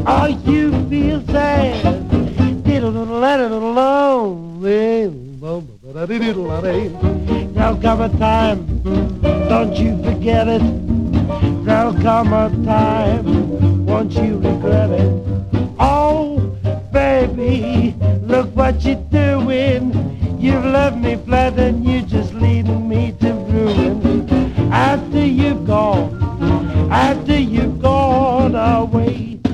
Oh, you feel sad, let it alone. There'll come a time, don't you forget it. There'll come a time, won't you regret it? Oh, baby, look what you're doing. You've left me flat and you're just leading me to ruin. After you've gone away,